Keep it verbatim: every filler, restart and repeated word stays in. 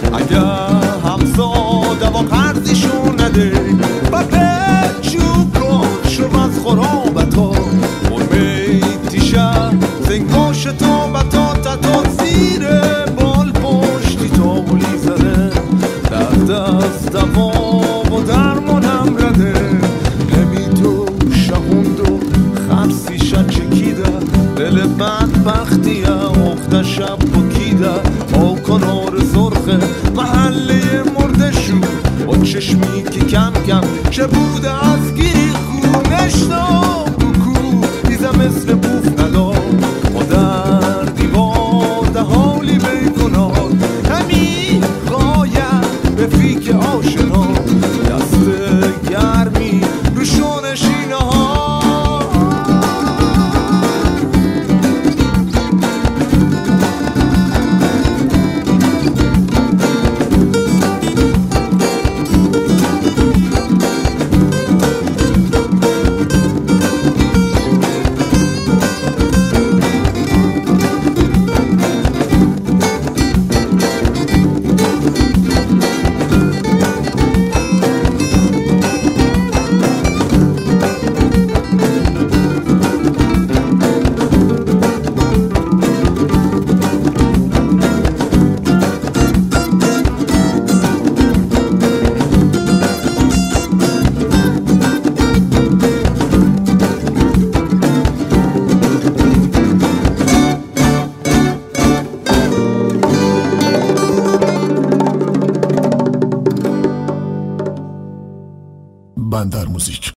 اگر همساده و قرضشون نده بقیه چوب کن شو از خرابتا مرمی تیشه زنگاش تا بتا تتا زیر بال پشتی تاولی زده در دست دوا و درمانم رده نمی تو شهوند و خرسیشه چکیده دل بدبختیه اخته شب بکیده آو کنار زرخه محله مرده شو با چشمی که کم کم چه بوده از گیری خونش تا بکو دیزه مثل بوف نداد و در دیوار ده حالی بیکناد همین غاید به فیک آشنا دست گرمی رو شونشینه ها بندر موزیک.